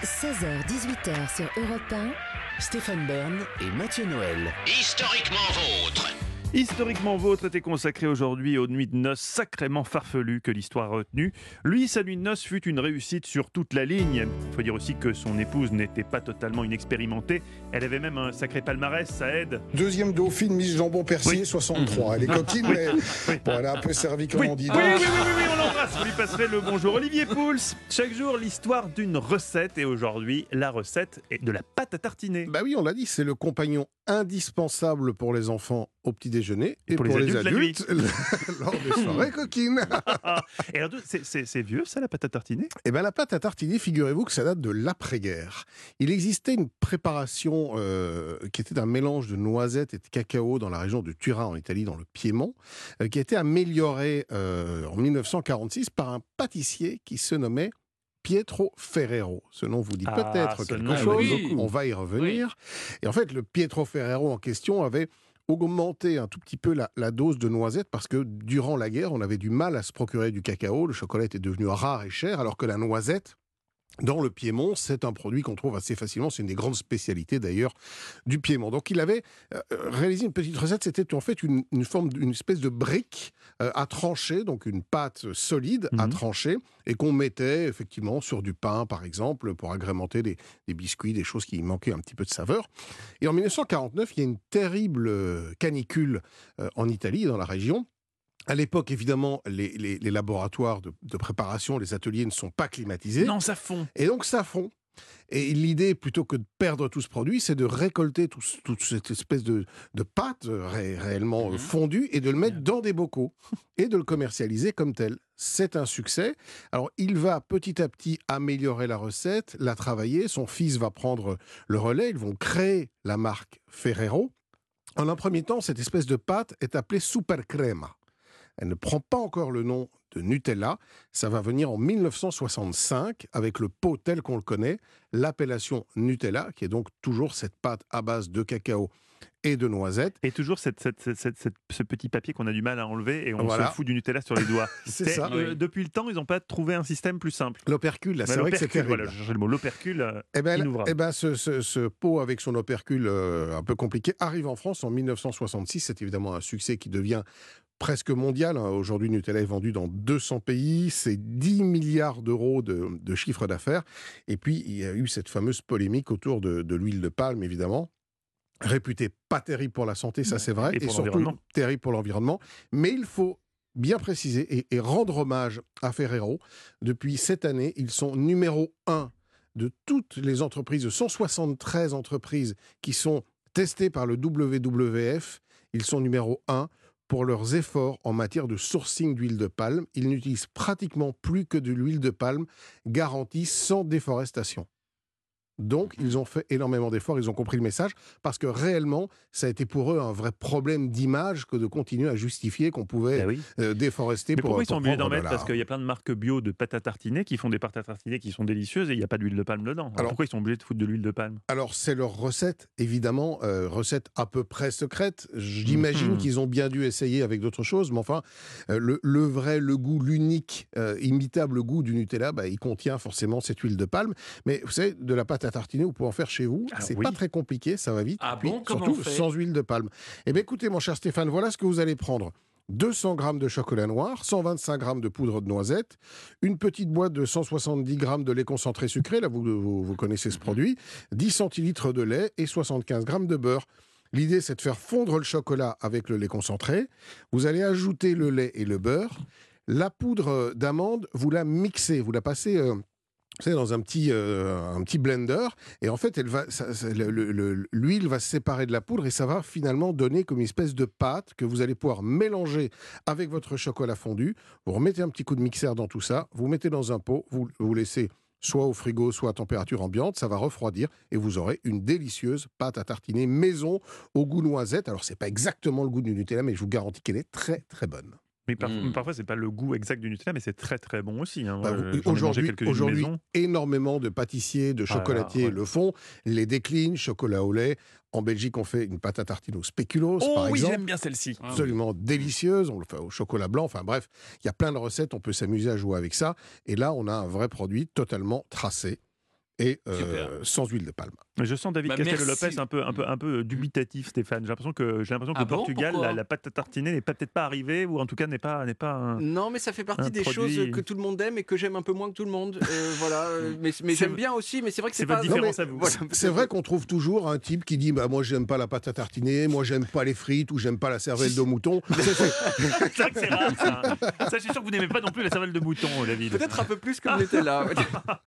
16h-18h sur Europe 1. Stéphane Bern et Mathieu Noël. Historiquement vôtre. Historiquement vôtre était consacré aujourd'hui aux nuits de noces sacrément farfelues que l'histoire a retenues. Lui, sa nuit de noces fut une réussite sur toute la ligne. Il faut dire aussi que son épouse n'était pas totalement inexpérimentée. Elle avait même un sacré palmarès, ça aide. Deuxième dauphine, Miss Jambon Percier, Oui. 63. Elle est coquine, mais bon, elle a un peu servi comme on dit. Oui, on l'embrasse. Vous lui passerez le bonjour. Olivier Pouls, chaque jour l'histoire d'une recette. Et aujourd'hui, la recette est de la pâte à tartiner. Bah oui, on l'a dit, c'est le compagnon indispensable pour les enfants au petit déjeuner et pour pour les les adultes, adultes lors des soirées coquines. Et alors, c'est vieux ça, la pâte à tartiner? Eh bien, la pâte à tartiner, figurez-vous que ça date de l'après-guerre. Il existait une préparation qui était un mélange de noisettes et de cacao dans la région de Turin, en Italie, dans le Piémont, qui a été améliorée en 1946 par un pâtissier qui se nommait Pietro Ferrero. Ce nom vous dit peut-être ce quelque nom, chose, oui. on va y revenir. Et en fait, le Pietro Ferrero en question avait augmenté un tout petit peu la dose de noisettes parce que durant la guerre, on avait du mal à se procurer du cacao. Le chocolat était devenu rare et cher, alors que la noisette, dans le Piémont, c'est un produit qu'on trouve assez facilement. C'est une des grandes spécialités d'ailleurs du Piémont. Donc il avait réalisé une petite recette. C'était en fait une espèce de brique à trancher, donc une pâte solide à trancher, et qu'on mettait effectivement sur du pain par exemple pour agrémenter des biscuits, des choses qui manquaient un petit peu de saveur. Et en 1949, il y a une terrible canicule en Italie, dans la région. À l'époque, évidemment, les laboratoires de préparation, les ateliers ne sont pas climatisés. Non, ça fond. Et donc, ça fond. Et l'idée, plutôt que de perdre tout ce produit, c'est de récolter toute cette espèce de pâte réellement fondue et de le mettre dans des bocaux et de le commercialiser comme tel. C'est un succès. Alors, il va petit à petit améliorer la recette, la travailler. Son fils va prendre le relais. Ils vont créer la marque Ferrero. En un premier temps, cette espèce de pâte est appelée Super Crema. Elle ne prend pas encore le nom de Nutella. Ça va venir en 1965 avec le pot tel qu'on le connaît, l'appellation Nutella, qui est donc toujours cette pâte à base de cacao et de noisettes. Et toujours ce petit papier qu'on a du mal à enlever et on Voilà. se fout du Nutella sur les doigts. C'est ça. Depuis le temps, ils n'ont pas trouvé un système plus simple. L'opercule, là, c'est vrai que c'est terrible. Voilà, j'ai cherché le mot, l'opercule, inouvrable. Eh ben, ce pot avec son opercule un peu compliqué arrive en France en 1966. C'est évidemment un succès qui devient presque mondial. Aujourd'hui, Nutella est vendu dans 200 pays. C'est 10 milliards d'euros de chiffre d'affaires. Et puis, il y a eu cette fameuse polémique autour de l'huile de palme, évidemment. Réputée pas terrible pour la santé, ça c'est vrai. Et pour surtout l'environnement. terrible pour l'environnement. Mais il faut bien préciser et rendre hommage à Ferrero. Depuis cette année, ils sont numéro 1 de toutes les entreprises, de 173 entreprises qui sont testées par le WWF. Ils sont numéro 1 pour leurs efforts en matière de sourcing d'huile de palme. Ils n'utilisent pratiquement plus que de l'huile de palme garantie sans déforestation. Donc, ils ont fait énormément d'efforts, ils ont compris le message, parce que réellement, ça a été pour eux un vrai problème d'image que de continuer à justifier qu'on pouvait déforester. Mais pourquoi ils sont obligés d'en prendre mettre? Parce qu'il y a plein de marques bio de pâte à tartiner qui font des pâtes à tartiner qui sont délicieuses et il n'y a pas d'huile de palme dedans. Alors pourquoi ils sont obligés de foutre de l'huile de palme? Alors, c'est leur recette, évidemment, recette à peu près secrète. J'imagine qu'ils ont bien dû essayer avec d'autres choses, mais enfin, le vrai, le goût, l'unique, imitable goût du Nutella, il contient forcément cette huile de palme. Mais vous savez, de la pâte à tartiner, vous pouvez en faire chez vous. C'est pas très compliqué, ça va vite. Puis, comment surtout on fait sans huile de palme. Eh bien, écoutez, mon cher Stéphane, voilà ce que vous allez prendre. 200 grammes de chocolat noir, 125 grammes de poudre de noisette, une petite boîte de 170 grammes de lait concentré sucré, là vous connaissez ce produit, 10 centilitres de lait et 75 grammes de beurre. L'idée, c'est de faire fondre le chocolat avec le lait concentré. Vous allez ajouter le lait et le beurre. La poudre d'amande, vous la mixez, vous la passez... Vous savez, dans un petit blender, et en fait, l'huile va se séparer de la poudre et ça va finalement donner comme une espèce de pâte que vous allez pouvoir mélanger avec votre chocolat fondu. Vous remettez un petit coup de mixeur dans tout ça, vous mettez dans un pot, vous laissez soit au frigo, soit à température ambiante, ça va refroidir et vous aurez une délicieuse pâte à tartiner maison au goût noisette. Alors, c'est pas exactement le goût du Nutella, mais je vous garantis qu'elle est très très bonne. Mais parfois, c'est pas le goût exact du Nutella, mais c'est très très bon aussi. Aujourd'hui, énormément de pâtissiers, de chocolatiers le font, les déclinent, chocolat au lait. En Belgique, on fait une pâte à tartiner au spéculoos, par exemple. Oui, j'aime bien celle-ci. Absolument délicieuse, on le fait au chocolat blanc. Enfin bref, il y a plein de recettes, on peut s'amuser à jouer avec ça. Et là, on a un vrai produit totalement tracé. et Super. sans huile de palme. Je sens David Castello-Lopez merci. un peu dubitatif, Stéphane. J'ai l'impression que Ah au bon, Portugal, pourquoi la pâte à tartiner n'est peut-être pas arrivée, ou en tout cas n'est pas un... Non, mais ça fait partie un des produit- choses que tout le monde aime et que j'aime un peu moins que tout le monde. Voilà, mais j'aime bien aussi, mais c'est vrai que C'est c'est votre pas... différence Non, à vous. Voilà. C'est vrai qu'on trouve toujours un type qui dit moi j'aime pas la pâte à tartiner, moi j'aime pas les frites ou j'aime pas la cervelle de mouton. C'est vrai que c'est rare, ça. Ça, je suis sûr que vous n'aimez pas non plus la cervelle de mouton, David. Peut-être un peu plus comme l'était là.